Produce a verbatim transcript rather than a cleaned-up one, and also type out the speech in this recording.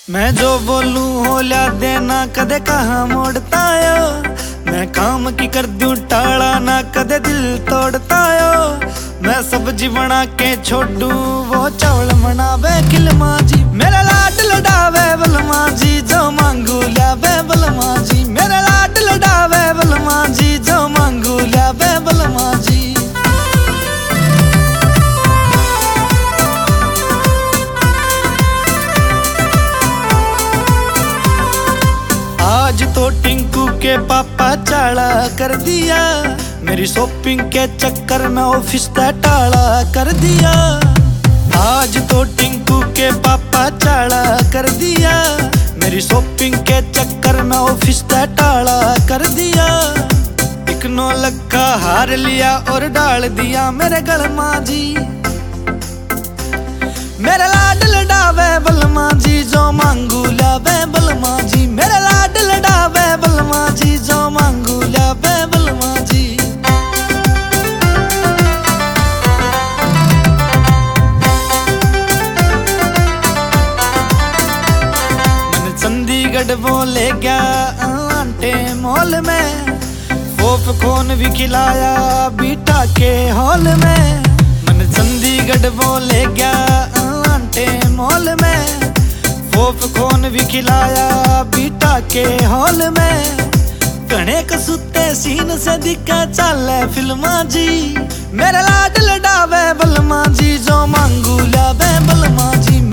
मैं जो बोलूं हो ल्या देना कदे कहाँ मोड़ता यो। मैं काम की कर दूं टाला ना कदे दिल तोड़ता यो। मैं सब्जी बना के छोड़ू वो चावल बनावे किलमा जी। मेरा लाड लडावे बलमा जी जो मांगू ल्यावे बलमा जी। मेरा लाड लडावे बलमा जी जो मांगू ल्यावे बलमा जी। आज तो टिंकू के पापा चाला कर दिया। मेरी शॉपिंग के चक्कर में ऑफिस टाला कर दिया। आज तो टिंकू के पापा चाला कर दिया। मेरी शॉपिंग के चक्कर में ऑफिस टाला कर दिया। एक नौ लक्का हार लिया और डाल दिया मेरे गलमा जी। मेरे लाड लडावे बलमा जी जो मांगू ल्यावे बलमा जी। मेरे लाड लडावे बलमा जी जो मांगू ल्यावे बलमा जी। मैंने चंडीगढ़ वो ले गया आंटे मॉल में। पॉपकॉर्न भी खिलाया बीटा के हॉल में। मैंने चंडीगढ़ वो ले गया मॉल में। पॉपकॉर्न भी खिलाया बीटा के हॉल में। कणे कसुते सीन से दिखा चाले फिल्मा जी। मेरे लाड लडावे बलमा जी जो मांगू ल्यावे बलमा जी।